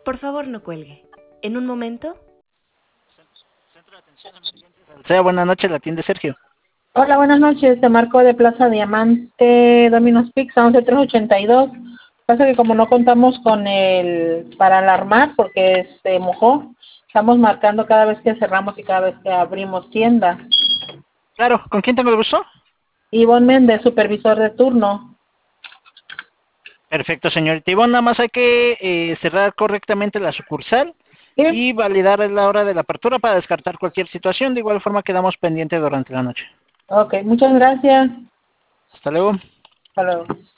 Por favor, no cuelgue. En un momento. Centro de Atención a Emergencias. Sea buenas noches, la atiende Sergio. Hola, buenas noches. Te marco de Plaza Diamante, Domino's Pizza, 11382. Pasa que como no contamos con el para alarmar porque se mojó, estamos marcando cada vez que cerramos y cada vez que abrimos tienda. Claro, ¿con quién tengo el gusto? Ivonne Méndez, supervisor de turno. Perfecto, señorita Ivonne, nada más hay que cerrar correctamente la sucursal ¿Sí? y validar la hora de la apertura para descartar cualquier situación. De igual forma quedamos pendientes durante la noche. Ok, muchas gracias. Hasta luego. Hasta luego.